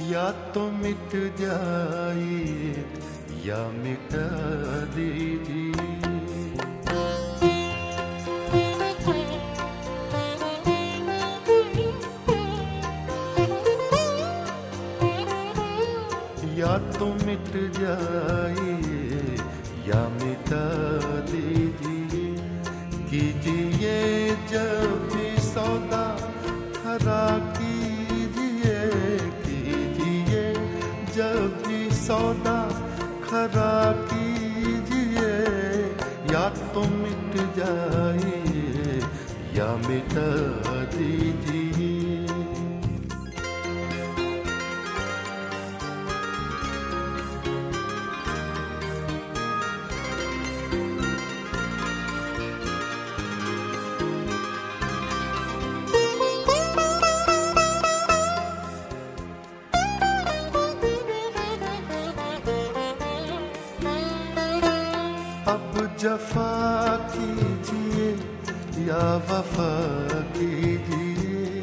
या तो मिट जाए या मिटा दीजिए। या तो मिट जाए या मिटा दीजिए। कीजिए जब भी सौदा खरा कीजिए, कीजिए जब भी सौदा खरा कीजिए। या तो मिट जाए या मिटा दीजिए। अब जफा कीजिए या वफा कीजिए।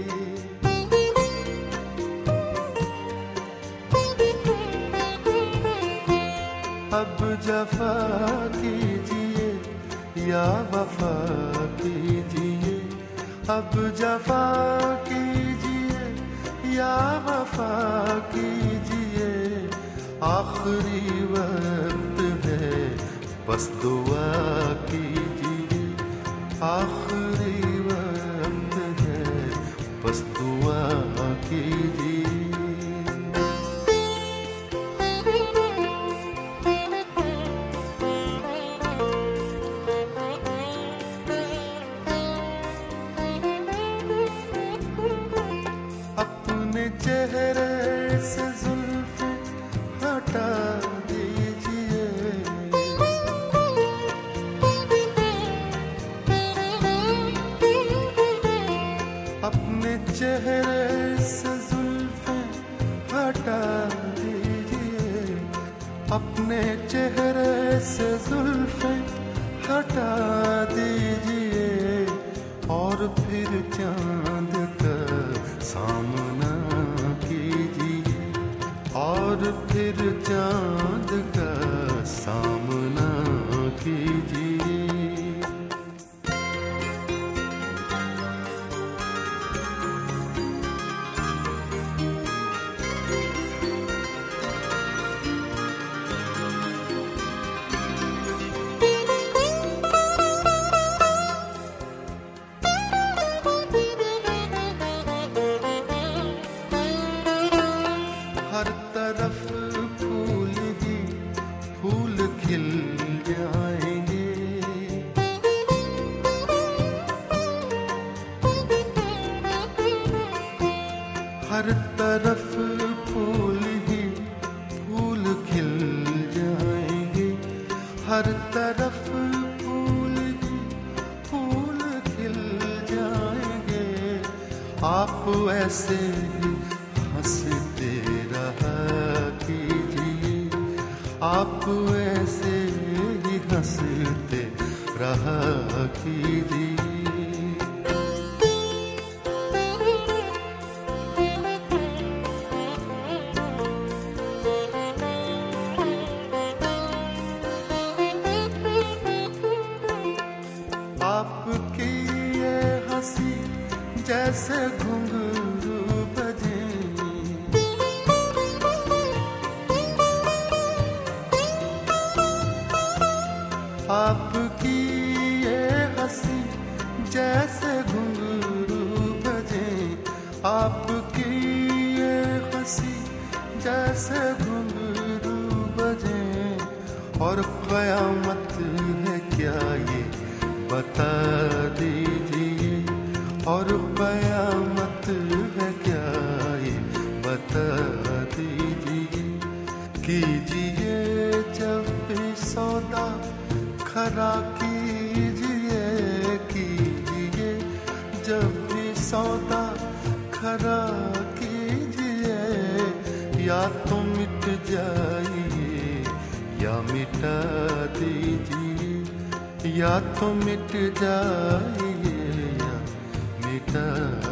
अब जफा कीजिए या वफा कीजिए। अब जफा कीजिए या वफा कीजिए। आखिरी वक्त है बस दुआ कीजिए। आखिरी वक्त है बस दुआ कीजिए। अपने चेहरे से जुल्फ़ें हटा दीजिए। अपने चेहरे से जुल्फ़ें हटा दीजिए। अपने चेहरे से जुल्फ़ें हटा दीजिए। और फिर चांद का सामना कीजिए। और फिर चांद का सामना कीजिए। हर तरफ फूल ही फूल खिल जाएंगे। हर तरफ फूल ही फूल खिल जाएंगे। हर तरफ फूल ही फूल खिल जाएंगे। आप ऐसे ही हंसते रहा कीजिए। आप ऐसे ही हंसते रहा कीजिए। आपकी ये हंसी जैसे घुंघरू बजे। आपकी ये हंसी जैसे घुंघरू बजे। आपकी ये हंसी जैसे घुंघरू बजे। और क़यामत है क्या ये बता दीजिए। और क़यामत है क्या ये बता दीजिए। कीजिए जब भी सौदा खरा कीजिए। कीजिए जब भी सौदा खरा कीजिए। या तो मिट जाइए या मिटा दीजिए। या तो मिट जाइए या मिटा